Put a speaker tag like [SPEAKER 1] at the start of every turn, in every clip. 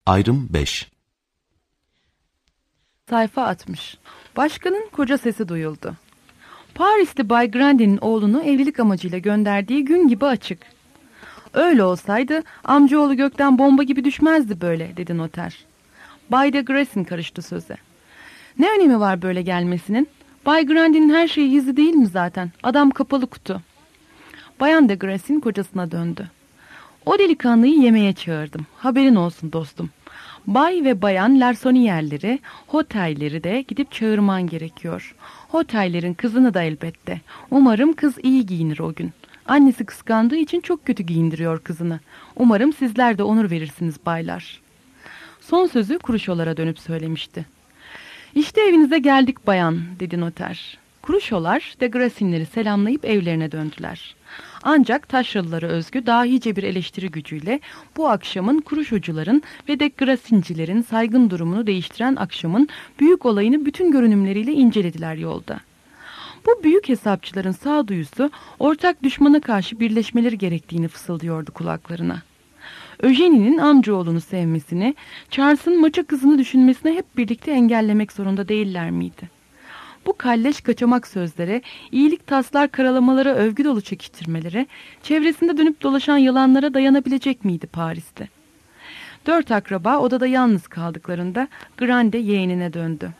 [SPEAKER 1] Ayrım 5.
[SPEAKER 2] Sayfa 60. Başkanın koca sesi duyuldu. Parisli Bay Grande'nin oğlunu evlilik amacıyla gönderdiği gün gibi açık. Öyle olsaydı amcaoğlu gökten bomba gibi düşmezdi böyle, dedi noter. Bay de Grassin karıştı söze. Ne önemi var böyle gelmesinin? Bay Grande'nin her şeyi gizli değil mi zaten? Adam kapalı kutu. Bayan de Grassin kocasına döndü. O delikanlıyı yemeğe çağırdım. Haberin olsun dostum. Bay ve bayan Larsonier'leri, Hotelleri de gidip çağırman gerekiyor. Hotellerin kızını da elbette. Umarım kız iyi giyinir o gün. Annesi kıskandığı için çok kötü giyindiriyor kızını. Umarım sizler de onur verirsiniz baylar. Son sözü Kuruşolara dönüp söylemişti. İşte evinize geldik bayan, dedi noter. Kuruşolar de Grassin'leri selamlayıp evlerine döndüler. Ancak Taşralılara özgü dahice bir eleştiri gücüyle bu akşamın Kuruşocuların ve de Grassin'cilerin saygın durumunu değiştiren akşamın büyük olayını bütün görünümleriyle incelediler yolda. Bu büyük hesapçıların sağduyusu ortak düşmana karşı birleşmeleri gerektiğini fısıldıyordu kulaklarına. Eugenie'nin amcaoğlunu sevmesini, Charles'ın maça kızını düşünmesine hep birlikte engellemek zorunda değiller miydi? Bu kalleş kaçamak sözlere, iyilik taslar karalamalara, övgü dolu çekiştirmelere, çevresinde dönüp dolaşan yalanlara dayanabilecek miydi Paris'te? 4 akraba odada yalnız kaldıklarında Grande yeğenine döndü.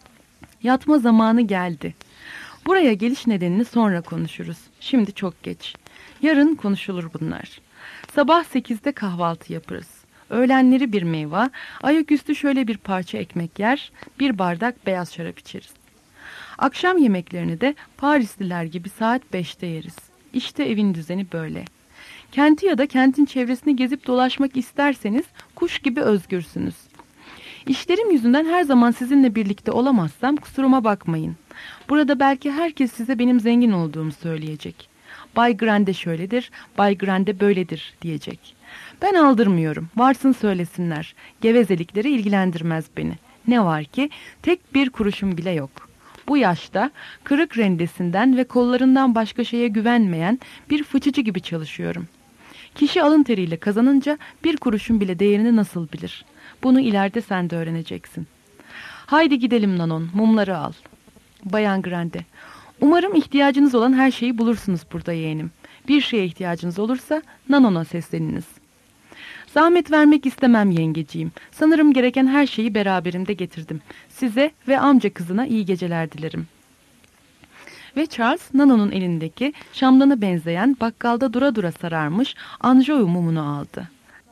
[SPEAKER 2] Yatma zamanı geldi. Buraya geliş nedenini sonra konuşuruz. Şimdi çok geç. Yarın konuşulur bunlar. Sabah 8'de kahvaltı yaparız. Öğlenleri bir meyve, ayaküstü şöyle bir parça ekmek yer, bir bardak beyaz şarap içeriz. Akşam yemeklerini de Parisliler gibi saat 5'te yeriz. İşte evin düzeni böyle. Kenti ya da kentin çevresini gezip dolaşmak isterseniz kuş gibi özgürsünüz. İşlerim yüzünden her zaman sizinle birlikte olamazsam kusuruma bakmayın. Burada belki herkes size benim zengin olduğumu söyleyecek. Bay Grande şöyledir, Bay Grande böyledir diyecek. Ben aldırmıyorum, varsın söylesinler. Gevezelikleri ilgilendirmez beni. Ne var ki tek bir kuruşum bile yok. Bu yaşta kırık rendesinden ve kollarından başka şeye güvenmeyen bir fıçıcı gibi çalışıyorum. Kişi alın teriyle kazanınca bir kuruşun bile değerini nasıl bilir? Bunu ileride sen de öğreneceksin. Haydi gidelim Nanon, mumları al. Bayan Grande, umarım ihtiyacınız olan her şeyi bulursunuz burada yeğenim. Bir şeye ihtiyacınız olursa Nanon'a sesleniniz. Zahmet vermek istemem yengeciğim. Sanırım gereken her şeyi beraberimde getirdim. Size ve amca kızına iyi geceler dilerim. Ve Charles, Nanon'un elindeki şamdana benzeyen bakkalda dura dura sararmış anjou mumunu aldı.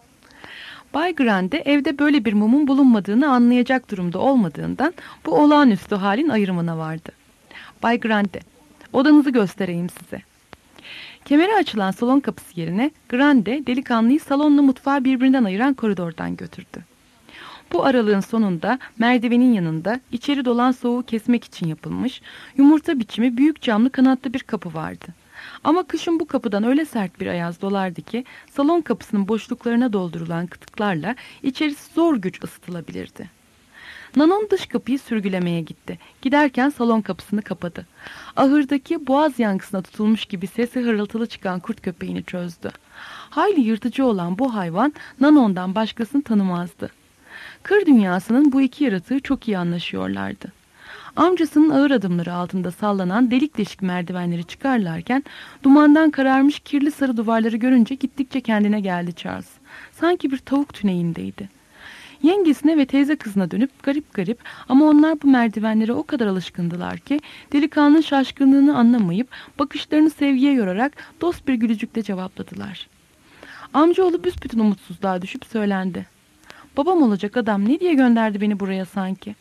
[SPEAKER 2] Bay Grande evde böyle bir mumun bulunmadığını anlayacak durumda olmadığından bu olağanüstü halin ayrımına vardı. Bay Grande, odanızı göstereyim size. Kemeri açılan salon kapısı yerine Grande delikanlıyı salonla mutfağı birbirinden ayıran koridordan götürdü. Bu aralığın sonunda merdivenin yanında içeri dolan soğuğu kesmek için yapılmış yumurta biçimi büyük camlı kanatlı bir kapı vardı. Ama kışın bu kapıdan öyle sert bir ayaz dolardı ki salon kapısının boşluklarına doldurulan kıtıklarla içerisi zor güç ısıtılabilirdi. Nanon dış kapıyı sürgülemeye gitti. Giderken salon kapısını kapadı. Ahırdaki boğaz yankısına tutulmuş gibi sesi hırıltılı çıkan kurt köpeğini çözdü. Hayli yırtıcı olan bu hayvan Nanon'dan başkasını tanımazdı. Kır dünyasının bu iki yaratığı çok iyi anlaşıyorlardı. Amcasının ağır adımları altında sallanan delik deşik merdivenleri çıkarlarken dumandan kararmış kirli sarı duvarları görünce gittikçe kendine geldi Charles. Sanki bir tavuk tüneyindeydi. Yengesine ve teyze kızına dönüp garip garip ama onlar bu merdivenlere o kadar alışkındılar ki delikanlının şaşkınlığını anlamayıp bakışlarını sevgiye yorarak dost bir gülücükle cevapladılar. Amcaoğlu büsbütün umutsuzluğa düşüp söylendi. Babam olacak adam ne diye gönderdi beni buraya sanki?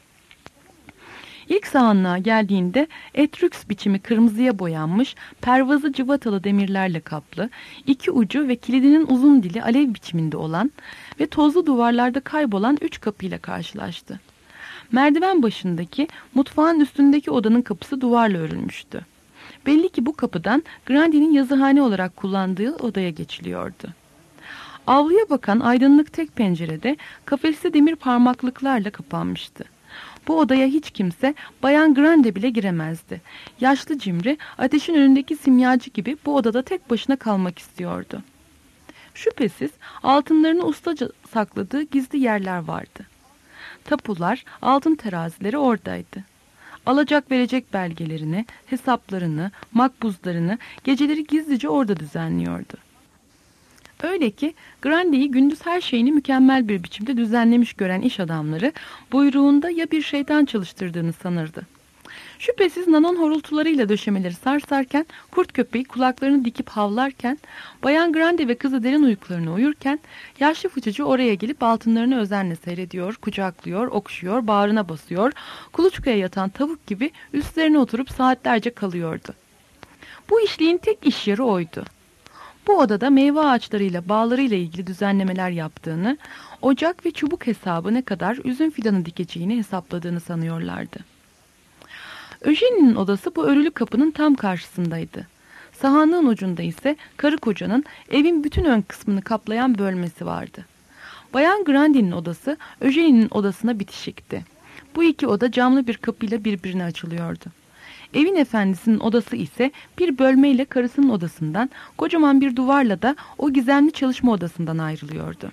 [SPEAKER 2] İlk sahanlığa geldiğinde Etrux biçimi kırmızıya boyanmış, pervazı cıvatalı demirlerle kaplı, iki ucu ve kilidinin uzun dili alev biçiminde olan ve tozlu duvarlarda kaybolan 3 kapıyla karşılaştı. Merdiven başındaki, mutfağın üstündeki odanın kapısı duvarla örülmüştü. Belli ki bu kapıdan Grande'nin yazıhane olarak kullandığı odaya geçiliyordu. Avluya bakan aydınlık tek pencerede kafesli demir parmaklıklarla kapanmıştı. Bu odaya hiç kimse, Bayan Grande bile giremezdi. Yaşlı cimri, ateşin önündeki simyacı gibi bu odada tek başına kalmak istiyordu. Şüphesiz altınlarını ustaca sakladığı gizli yerler vardı. Tapular, altın terazileri oradaydı. Alacak verecek belgelerini, hesaplarını, makbuzlarını geceleri gizlice orada düzenliyordu. Öyle ki Grande'yi gündüz her şeyini mükemmel bir biçimde düzenlemiş gören iş adamları buyruğunda ya bir şeytan çalıştırdığını sanırdı. Şüphesiz Nanon horultularıyla döşemeleri sarsarken, kurt köpeği kulaklarını dikip havlarken, Bayan Grande ve kızı derin uykularına uyurken, yaşlı fıçıcı oraya gelip altınlarını özenle seyrediyor, kucaklıyor, okşuyor, bağrına basıyor, kuluçkaya yatan tavuk gibi üstlerine oturup saatlerce kalıyordu. Bu işliğin tek iş yarı oydu. Bu odada meyve ağaçlarıyla bağlarıyla ilgili düzenlemeler yaptığını, ocak ve çubuk hesabı ne kadar üzüm fidanı dikeceğini hesapladığını sanıyorlardı. Eugène'nin odası bu örülü kapının tam karşısındaydı. Sahanlığın ucunda ise karı kocanın evin bütün ön kısmını kaplayan bölmesi vardı. Bayan Grande'nin odası Eugène'nin odasına bitişikti. Bu iki oda camlı bir kapıyla birbirine açılıyordu. Evin efendisinin odası ise bir bölmeyle karısının odasından, kocaman bir duvarla da o gizemli çalışma odasından ayrılıyordu.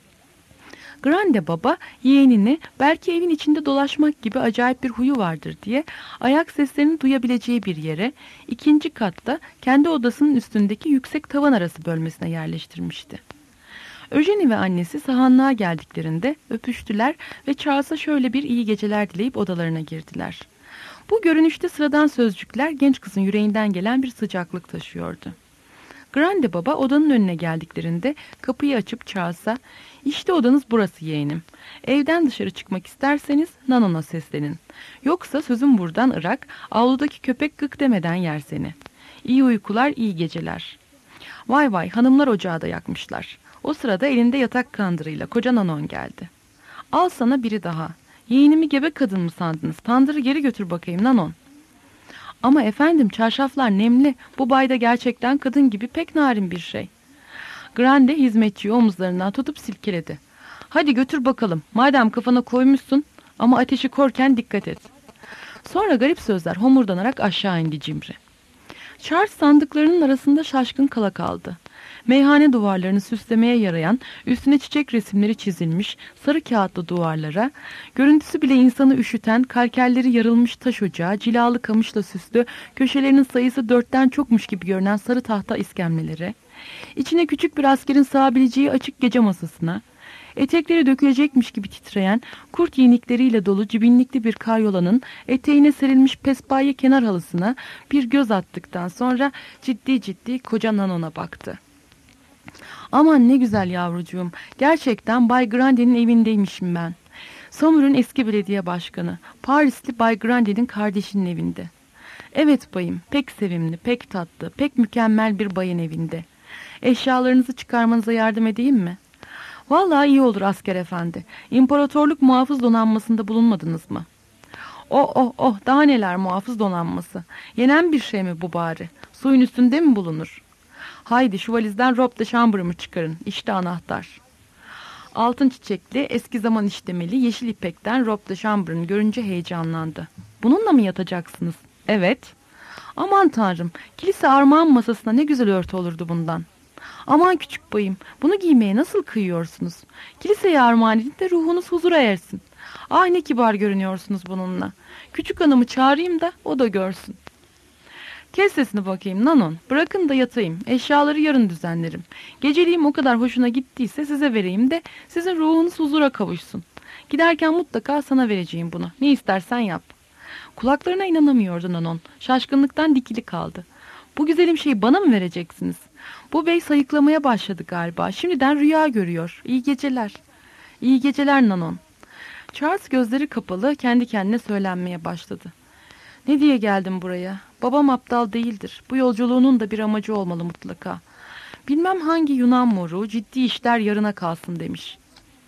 [SPEAKER 2] Grande baba yeğenini belki evin içinde dolaşmak gibi acayip bir huyu vardır diye ayak seslerini duyabileceği bir yere, ikinci katta kendi odasının üstündeki yüksek tavan arası bölmesine yerleştirmişti. Eugenie ve annesi sahanlığa geldiklerinde öpüştüler ve Charles'a şöyle bir iyi geceler dileyip odalarına girdiler. Bu görünüşte sıradan sözcükler genç kızın yüreğinden gelen bir sıcaklık taşıyordu. Grande baba odanın önüne geldiklerinde kapıyı açıp Charles'a "İşte odanız burası yeğenim. Evden dışarı çıkmak isterseniz Nanon'a seslenin. Yoksa sözüm buradan ırak, avludaki köpek gık demeden yer seni. İyi uykular, iyi geceler." Vay vay, hanımlar ocağı da yakmışlar. O sırada elinde yatak kandırıyla koca Nanon geldi. "Al sana biri daha. Yeğenimi gebe kadın mı sandınız? Tandırı geri götür bakayım Nanon." "Ama efendim, çarşaflar nemli. Bu bayda gerçekten kadın gibi pek narin bir şey." Grande hizmetçiyi omuzlarından tutup silkeledi. "Hadi götür bakalım. Madem kafana koymuşsun, ama ateşi korken dikkat et." Sonra garip sözler homurdanarak aşağı indi Cimri. Charles sandıklarının arasında şaşkın kala kaldı. Meyhane duvarlarını süslemeye yarayan, üstüne çiçek resimleri çizilmiş sarı kağıtlı duvarlara, görüntüsü bile insanı üşüten, kalkerleri yarılmış taş ocağı, cilalı kamışla süslü, köşelerinin sayısı 4'ten çokmuş gibi görünen sarı tahta iskemlelere, içine küçük bir askerin sığabileceği açık gece masasına, etekleri dökülecekmiş gibi titreyen, kurt yenikleriyle dolu cibinlikli bir karyolanın eteğine serilmiş pespaye kenar halısına bir göz attıktan sonra ciddi ciddi koca Nanon'a baktı. "Aman ne güzel yavrucuğum, gerçekten Bay Grande'nin evindeymişim ben. Saumur'un eski belediye başkanı, Parisli Bay Grande'nin kardeşinin evinde. Evet bayım, pek sevimli, pek tatlı, pek mükemmel bir bayın evinde. Eşyalarınızı çıkarmanıza yardım edeyim mi?" "Vallahi iyi olur asker efendi. İmparatorluk muhafız donanmasında bulunmadınız mı?" "Oh oh oh, daha neler muhafız donanması. Yenen bir şey mi bu bari? Suyun üstünde mi bulunur?" "Haydi şu valizden robe de chamber'ımı çıkarın. İşte anahtar." Altın çiçekli, eski zaman işlemeli, yeşil ipekten robe de chamber'ını görünce heyecanlandı. "Bununla mı yatacaksınız?" "Evet." "Aman tanrım, kilise armağan masasına ne güzel örtü olurdu bundan." "Aman küçük bayım, bunu giymeye nasıl kıyıyorsunuz? Kiliseye armağan edin de ruhunuz huzura ersin. Ah ne kibar görünüyorsunuz bununla. Küçük hanımı çağırayım da o da görsün." "Kes sesini bakayım Nanon. Bırakın da yatayım. Eşyaları yarın düzenlerim. Geceliğim o kadar hoşuna gittiyse size vereyim de sizin ruhunuz huzura kavuşsun. Giderken mutlaka sana vereceğim bunu. Ne istersen yap." Kulaklarına inanamıyordu Nanon. Şaşkınlıktan dikili kaldı. "Bu güzelim şeyi bana mı vereceksiniz? Bu bey sayıklamaya başladı galiba. Şimdiden rüya görüyor. İyi geceler." "İyi geceler Nanon." Charles gözleri kapalı kendi kendine söylenmeye başladı. "Ne diye geldim buraya? Babam aptal değildir. Bu yolculuğunun da bir amacı olmalı mutlaka. Bilmem hangi Yunan moru ciddi işler yarına kalsın demiş."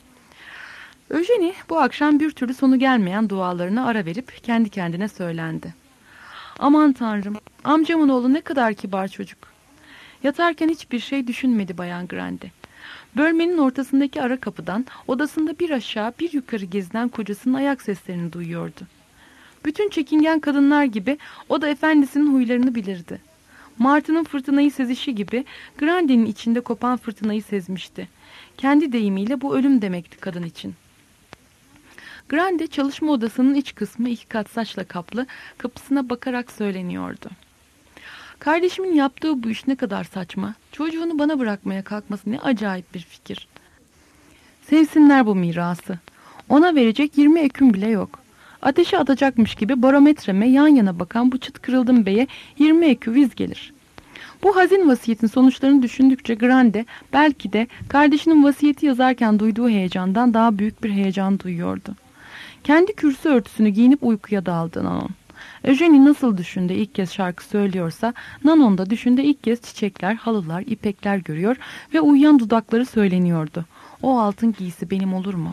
[SPEAKER 2] Eugenie bu akşam bir türlü sonu gelmeyen dualarına ara verip kendi kendine söylendi. "Aman tanrım, amcamın oğlu ne kadar kibar çocuk." Yatarken hiçbir şey düşünmedi Bayan Grande. Bölmenin ortasındaki ara kapıdan odasında bir aşağı bir yukarı gezinen kocasının ayak seslerini duyuyordu. Bütün çekingen kadınlar gibi o da efendisinin huylarını bilirdi. Martı'nın fırtınayı sezişi gibi Grande'nin içinde kopan fırtınayı sezmişti. Kendi deyimiyle bu ölüm demekti kadın için. Grande çalışma odasının iç kısmı 2 kat saçla kaplı, kapısına bakarak söyleniyordu. Kardeşimin yaptığı bu iş ne kadar saçma. Çocuğunu bana bırakmaya kalkması ne acayip bir fikir. Sevsinler bu mirası. Ona verecek 20 ekün bile yok. Ateşe atacakmış gibi barometreme yan yana bakan bu çıt kırıldım beye 20 ekü viz gelir. Bu hazin vasiyetin sonuçlarını düşündükçe Grande belki de kardeşinin vasiyeti yazarken duyduğu heyecandan daha büyük bir heyecan duyuyordu. Kendi kürsü örtüsünü giyinip uykuya daldı Nanon. Eugenie nasıl düşünde ilk kez şarkı söylüyorsa, Nanon da düşünde ilk kez çiçekler, halılar, ipekler görüyor ve uyuyan dudakları söyleniyordu. O altın giysi benim olur mu?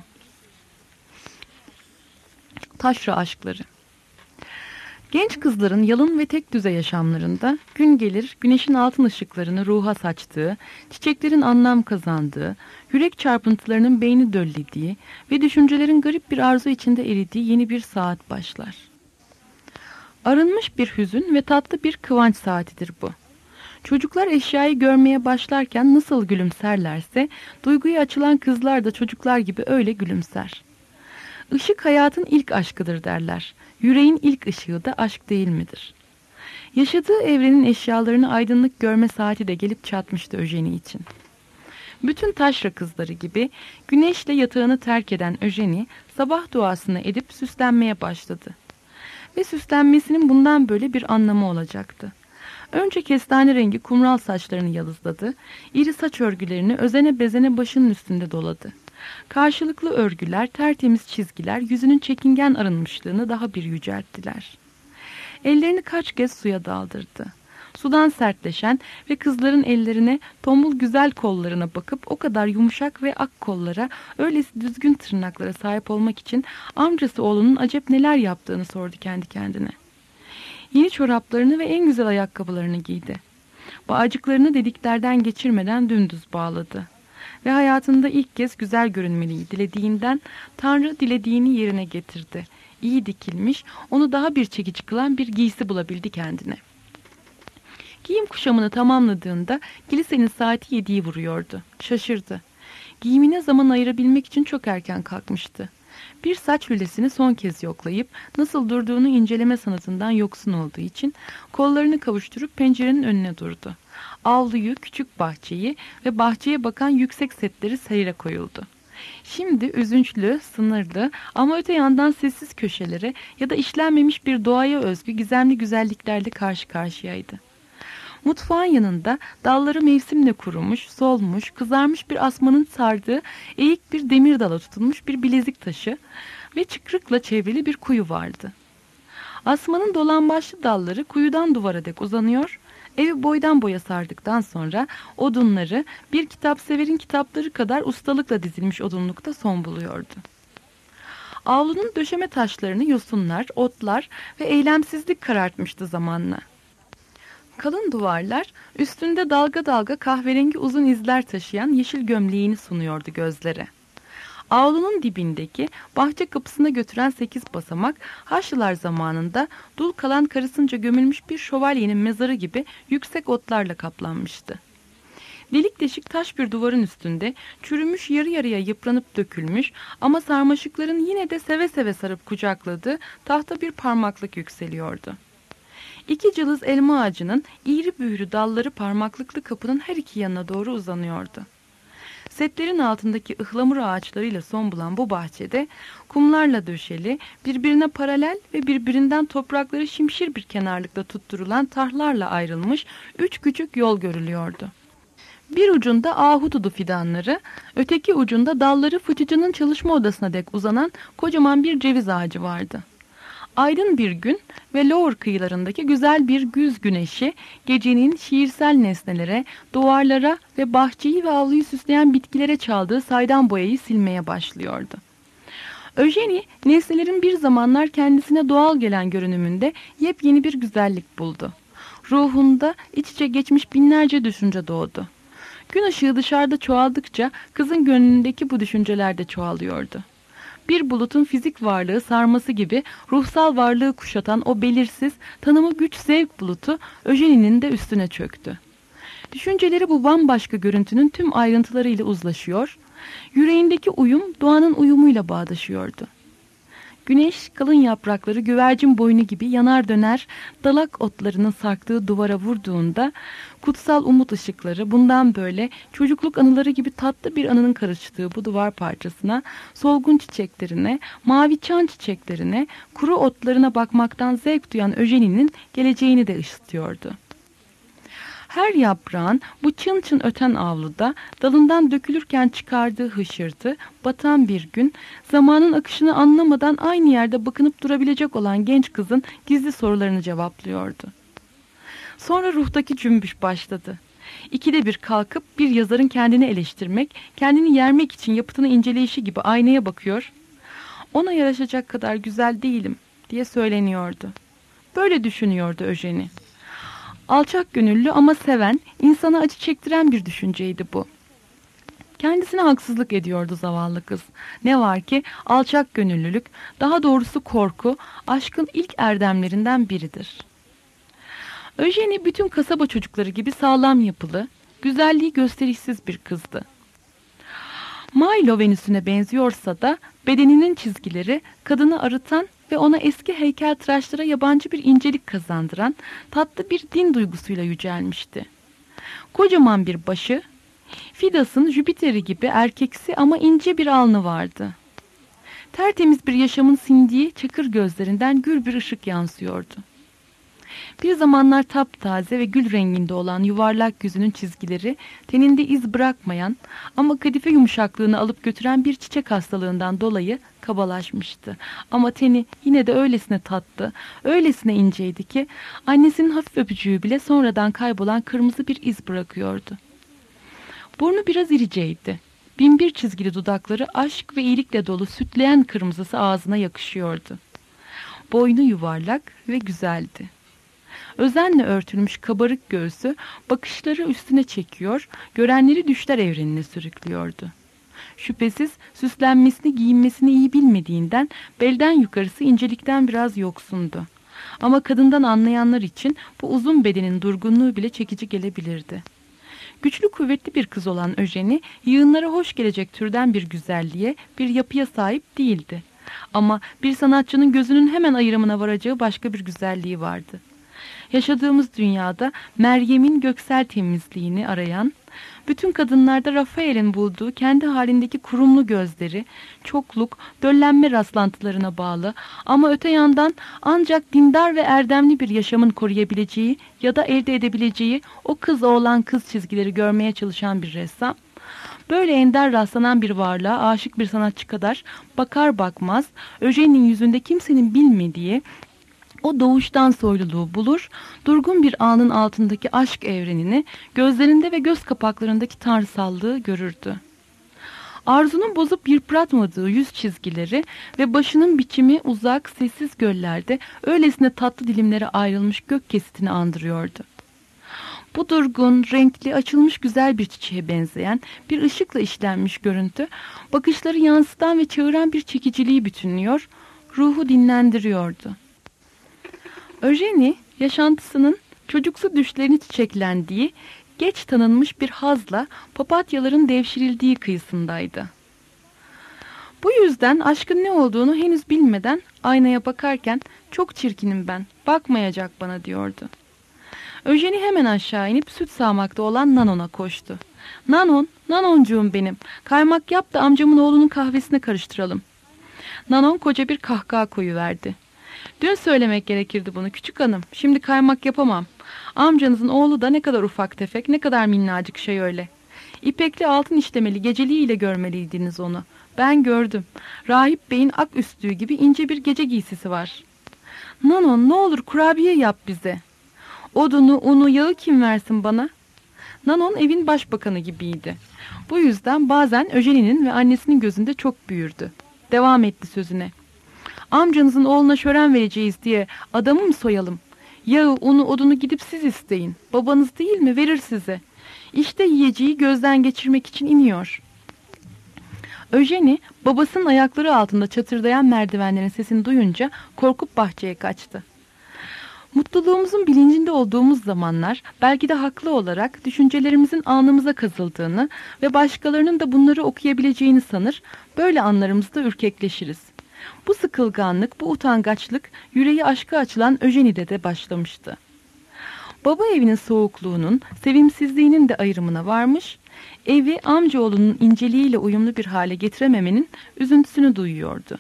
[SPEAKER 2] Taşra aşkları. Genç kızların yalın ve tek düze yaşamlarında gün gelir güneşin altın ışıklarını ruha saçtığı, çiçeklerin anlam kazandığı, yürek çarpıntılarının beyni döllediği ve düşüncelerin garip bir arzu içinde eridiği yeni bir saat başlar. Arınmış bir hüzün ve tatlı bir kıvanç saatidir bu. Çocuklar eşyayı görmeye başlarken nasıl gülümserlerse, duyguya açılan kızlar da çocuklar gibi öyle gülümser. Işık hayatın ilk aşkıdır derler. Yüreğin ilk ışığı da aşk değil midir? Yaşadığı evrenin eşyalarını aydınlık görme saati de gelip çatmıştı Eugenie için. Bütün taşra kızları gibi güneşle yatağını terk eden Eugenie sabah duasını edip süslenmeye başladı. Ve süslenmesinin bundan böyle bir anlamı olacaktı. Önce kestane rengi kumral saçlarını yalızladı, iri saç örgülerini özene bezene başının üstünde doladı. Karşılıklı örgüler, tertemiz çizgiler yüzünün çekingen arınmışlığını daha bir yücelttiler. Ellerini kaç kez suya daldırdı. Sudan sertleşen ve kızların ellerine, tombul güzel kollarına bakıp o kadar yumuşak ve ak kollara, öylesi düzgün tırnaklara sahip olmak için amcası oğlunun acep neler yaptığını sordu kendi kendine. Yeni çoraplarını ve en güzel ayakkabılarını giydi. Bağcıklarını deliklerden geçirmeden dümdüz bağladı. Ve hayatında ilk kez güzel görünmeliyi dilediğinden Tanrı dilediğini yerine getirdi. İyi dikilmiş, onu daha bir çekici kılan bir giysi bulabildi kendine. Giyim kuşamını tamamladığında kilisenin saati 7'yi vuruyordu. Şaşırdı. Giyimine zaman ayırabilmek için çok erken kalkmıştı. Bir saç lülesini son kez yoklayıp nasıl durduğunu inceleme sanatından yoksun olduğu için kollarını kavuşturup pencerenin önüne durdu. Avluyu, küçük bahçeyi ve bahçeye bakan yüksek setleri seyre koyuldu. Şimdi üzünçlü, sınırlı ama öte yandan sessiz köşelere ya da işlenmemiş bir doğaya özgü gizemli güzelliklerle karşı karşıyaydı. Mutfağın yanında dalları mevsimle kurumuş, solmuş, kızarmış bir asmanın sardığı eğik bir demir dala tutulmuş bir bilezik taşı ve çıkrıkla çevrili bir kuyu vardı. Asmanın dolambaçlı dalları kuyudan duvara dek uzanıyor, evi boydan boya sardıktan sonra odunları bir kitapseverin kitapları kadar ustalıkla dizilmiş odunlukta son buluyordu. Avlunun döşeme taşlarını yosunlar, otlar ve eylemsizlik karartmıştı zamanla. Kalın duvarlar üstünde dalga dalga kahverengi uzun izler taşıyan yeşil gömleğini sunuyordu gözlere. Avlunun dibindeki bahçe kapısına götüren 8 basamak Haçlılar zamanında dul kalan karısınca gömülmüş bir şövalyenin mezarı gibi yüksek otlarla kaplanmıştı. Delik deşik taş bir duvarın üstünde çürümüş yarı yarıya yıpranıp dökülmüş ama sarmaşıkların yine de seve seve sarıp kucakladığı tahta bir parmaklık yükseliyordu. 2 cılız elma ağacının iğri büğrü dalları parmaklıklı kapının her iki yanına doğru uzanıyordu. Setlerin altındaki ıhlamur ağaçlarıyla son bulan bu bahçede kumlarla döşeli, birbirine paralel ve birbirinden toprakları şimşir bir kenarlıkta tutturulan tahlarla ayrılmış 3 küçük yol görülüyordu. Bir ucunda ahududu fidanları, öteki ucunda dalları fıçıcının çalışma odasına dek uzanan kocaman bir ceviz ağacı vardı. Aydın bir gün ve Lower kıyılarındaki güzel bir güz güneşi gecenin şiirsel nesnelere, duvarlara ve bahçeyi ve avluyu süsleyen bitkilere çaldığı saydam boyayı silmeye başlıyordu. Eugenie, nesnelerin bir zamanlar kendisine doğal gelen görünümünde yepyeni bir güzellik buldu. Ruhunda iç içe geçmiş binlerce düşünce doğdu. Gün ışığı dışarıda çoğaldıkça kızın gönlündeki bu düşünceler de çoğalıyordu. Bir bulutun fizik varlığı sarması gibi ruhsal varlığı kuşatan o belirsiz, tanımı güç zevk bulutu Öjenie'nin de üstüne çöktü. Düşünceleri bu bambaşka görüntünün tüm ayrıntılarıyla uzlaşıyor, yüreğindeki uyum doğanın uyumuyla bağdaşıyordu. Güneş kalın yaprakları güvercin boynu gibi yanar döner dalak otlarının sarktığı duvara vurduğunda kutsal umut ışıkları bundan böyle çocukluk anıları gibi tatlı bir anının karıştığı bu duvar parçasına, solgun çiçeklerine, mavi çan çiçeklerine, kuru otlarına bakmaktan zevk duyan Öjenie'nin geleceğini de ışıtıyordu. Her yaprağın bu çın çın öten avluda dalından dökülürken çıkardığı hışırtı, batan bir gün, zamanın akışını anlamadan aynı yerde bakınıp durabilecek olan genç kızın gizli sorularını cevaplıyordu. Sonra ruhtaki cümbüş başladı. İkide bir kalkıp bir yazarın kendini eleştirmek, kendini yermek için yapıtını inceleyişi gibi aynaya bakıyor, ona yaraşacak kadar güzel değilim diye söyleniyordu. Böyle düşünüyordu Öjeni. Alçak gönüllü ama seven, insana acı çektiren bir düşünceydi bu. Kendisine haksızlık ediyordu zavallı kız. Ne var ki alçak gönüllülük, daha doğrusu korku, aşkın ilk erdemlerinden biridir. Öjeni bütün kasaba çocukları gibi sağlam yapılı, güzelliği gösterişsiz bir kızdı. Milo Venüs'üne benziyorsa da bedeninin çizgileri kadını arıtan ve ona eski heykeltıraşlara yabancı bir incelik kazandıran tatlı bir din duygusuyla yücelmişti. Kocaman bir başı, Fidas'ın Jüpiter'i gibi erkeksi ama ince bir alnı vardı. Tertemiz bir yaşamın sindiği çakır gözlerinden gür bir ışık yansıyordu. Bir zamanlar taptaze ve gül renginde olan yuvarlak yüzünün çizgileri teninde iz bırakmayan ama kadife yumuşaklığını alıp götüren bir çiçek hastalığından dolayı kabalaşmıştı. Ama teni yine de öylesine tatlı, öylesine inceydi ki annesinin hafif öpücüğü bile sonradan kaybolan kırmızı bir iz bırakıyordu. Burnu biraz iriceydi. Binbir çizgili dudakları aşk ve iyilikle dolu sütleyen kırmızısı ağzına yakışıyordu. Boynu yuvarlak ve güzeldi. Özenle örtülmüş kabarık göğsü bakışları üstüne çekiyor, görenleri düşler evrenine sürüklüyordu. Şüphesiz süslenmesini, giyinmesini iyi bilmediğinden belden yukarısı incelikten biraz yoksundu. Ama kadından anlayanlar için bu uzun bedenin durgunluğu bile çekici gelebilirdi. Güçlü kuvvetli bir kız olan Öjeni, yığınlara hoş gelecek türden bir güzelliğe, bir yapıya sahip değildi. Ama bir sanatçının gözünün hemen ayrımına varacağı başka bir güzelliği vardı. Yaşadığımız dünyada Meryem'in göksel temizliğini arayan, bütün kadınlarda Rafael'in bulduğu kendi halindeki kurumlu gözleri, çokluk, döllenme rastlantılarına bağlı ama öte yandan ancak dindar ve erdemli bir yaşamın koruyabileceği ya da elde edebileceği o kız oğlan kız çizgileri görmeye çalışan bir ressam, böyle ender rastlanan bir varlığa aşık bir sanatçı kadar bakar bakmaz Öjenie'nin yüzünde kimsenin bilmediği o doğuştan soyluluğu bulur, durgun bir anın altındaki aşk evrenini gözlerinde ve göz kapaklarındaki tanrısallığı görürdü. Arzunun bozup yıpratmadığı yüz çizgileri ve başının biçimi uzak, sessiz göllerde öylesine tatlı dilimlere ayrılmış gök kesitini andırıyordu. Bu durgun, renkli, açılmış güzel bir çiçeğe benzeyen, bir ışıkla işlenmiş görüntü, bakışları yansıtan ve çağıran bir çekiciliği bütünlüyor, ruhu dinlendiriyordu. Öjeni, yaşantısının çocuksu düşlerini çiçeklendiği, geç tanınmış bir hazla papatyaların devşirildiği kıyısındaydı. Bu yüzden aşkın ne olduğunu henüz bilmeden aynaya bakarken çok çirkinim ben, bakmayacak bana diyordu. Öjeni hemen aşağı inip süt sağmakta olan Nanon'a koştu. Nanon, Nanoncuğum benim, kaymak yap da amcamın oğlunun kahvesine karıştıralım. Nanon koca bir kahkaha koyuverdi. Dün söylemek gerekirdi bunu küçük hanım. Şimdi kaymak yapamam. Amcanızın oğlu da ne kadar ufak tefek, ne kadar minnacık şey öyle. İpekli altın işlemeli geceliğiyle görmeliydiniz onu. Ben gördüm. Rahip Bey'in ak üstlüğü gibi ince bir gece giysisi var. Nanon ne olur kurabiye yap bize. Odunu, unu, yağı kim versin bana? Nanon evin başbakanı gibiydi. Bu yüzden bazen Öjenie'nin ve annesinin gözünde çok büyürdü. Devam etti sözüne. Amcanızın oğluna şören vereceğiz diye adamı mı soyalım? Yağı, unu, odunu gidip siz isteyin. Babanız değil mi? Verir size. İşte yiyeceği gözden geçirmek için iniyor. Eugenie, babasının ayakları altında çatırdayan merdivenlerin sesini duyunca korkup bahçeye kaçtı. Mutluluğumuzun bilincinde olduğumuz zamanlar belki de haklı olarak düşüncelerimizin alnımıza kazıldığını ve başkalarının da bunları okuyabileceğini sanır, böyle anlarımızda ürkekleşiriz. Bu sıkılganlık, bu utangaçlık yüreği aşka açılan Eugenie'de de başlamıştı. Baba evinin soğukluğunun, sevimsizliğinin de ayrımına varmış, evi amcaoğlunun inceliğiyle uyumlu bir hale getirememenin üzüntüsünü duyuyordu.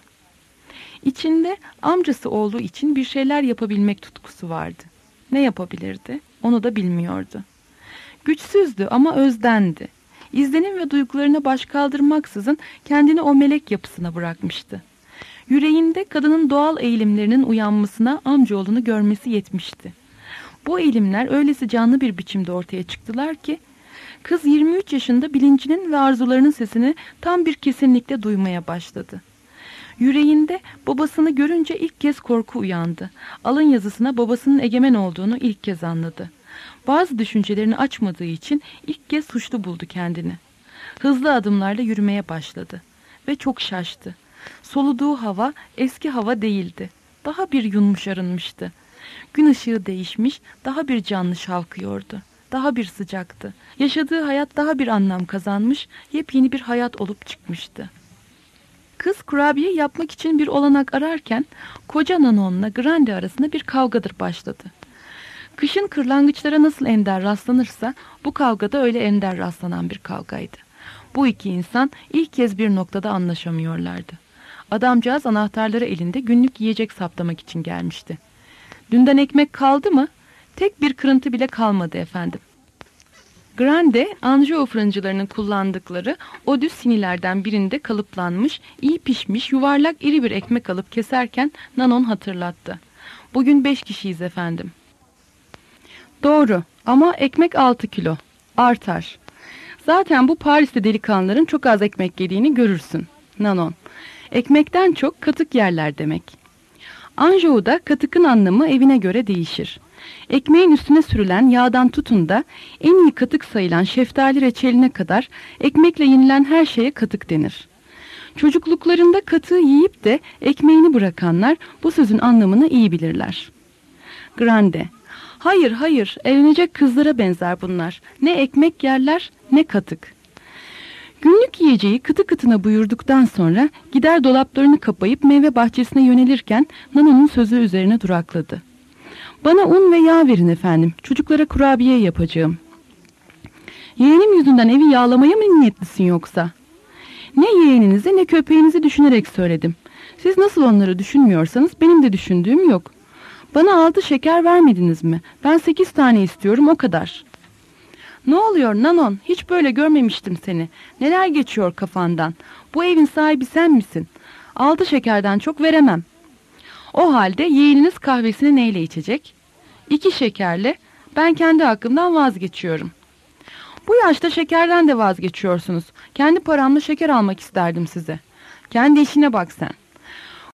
[SPEAKER 2] İçinde amcası olduğu için bir şeyler yapabilmek tutkusu vardı. Ne yapabilirdi? Onu da bilmiyordu. Güçsüzdü ama özdendi. İzlenim ve duygularına baş kaldırmaksızın kendini o melek yapısına bırakmıştı. Yüreğinde kadının doğal eğilimlerinin uyanmasına amcaoğlunu görmesi yetmişti. Bu eğilimler öylesi canlı bir biçimde ortaya çıktılar ki, kız 23 yaşında bilincinin ve arzularının sesini tam bir kesinlikle duymaya başladı. Yüreğinde babasını görünce ilk kez korku uyandı. Alın yazısına babasının egemen olduğunu ilk kez anladı. Bazı düşüncelerini açmadığı için ilk kez suçlu buldu kendini. Hızlı adımlarla yürümeye başladı ve çok şaştı. Soluduğu hava eski hava değildi. Daha bir yunmuş arınmıştı. Gün ışığı değişmiş, daha bir canlı şavkıyordu. Daha bir sıcaktı. Yaşadığı hayat daha bir anlam kazanmış, yepyeni bir hayat olup çıkmıştı. Kız kurabiye yapmak için bir olanak ararken koca Nanon'la Grande arasında bir kavgadır başladı. Kışın kırlangıçlara nasıl ender rastlanırsa bu kavgada öyle ender rastlanan bir kavgaydı. Bu iki insan ilk kez bir noktada anlaşamıyorlardı. Adamcağız anahtarları elinde günlük yiyecek saptamak için gelmişti. Dünden ekmek kaldı mı? Tek bir kırıntı bile kalmadı efendim. Grande, Anjou fırıncılarının kullandıkları odüs sinilerden birinde kalıplanmış, iyi pişmiş, yuvarlak iri bir ekmek alıp keserken Nanon hatırlattı. Bugün 5 kişiyiz efendim. Doğru ama ekmek 6 kilo. Artar. Zaten bu Paris'te delikanlıların çok az ekmek yediğini görürsün. Nanon. Ekmekten çok katık yerler demek. Anjou'da katıkın anlamı evine göre değişir. Ekmeğin üstüne sürülen yağdan tutun da en iyi katık sayılan şeftali reçeline kadar ekmekle yenilen her şeye katık denir. Çocukluklarında katığı yiyip de ekmeğini bırakanlar bu sözün anlamını iyi bilirler. Grande. Hayır hayır, evlenecek kızlara benzer bunlar. Ne ekmek yerler ne katık. Günlük yiyeceği kıtı kıtına buyurduktan sonra gider dolaplarını kapayıp meyve bahçesine yönelirken Nanon'un sözü üzerine durakladı. Bana un ve yağ verin efendim, çocuklara kurabiye yapacağım. Yeğenim yüzünden evi yağlamaya mı niyetlisin yoksa? Ne yeğeninizi ne köpeğinizi düşünerek söyledim. Siz nasıl onları düşünmüyorsanız benim de düşündüğüm yok. Bana 6 şeker vermediniz mi? Ben 8 tane istiyorum, o kadar. Ne oluyor Nanon? Hiç böyle görmemiştim seni. Neler geçiyor kafandan? Bu evin sahibi sen misin? 6 şekerden çok veremem. O halde yeğeniniz kahvesini neyle içecek? 2 şekerle. Ben kendi hakkımdan vazgeçiyorum. Bu yaşta şekerden de vazgeçiyorsunuz. Kendi paramla şeker almak isterdim size. Kendi işine bak sen.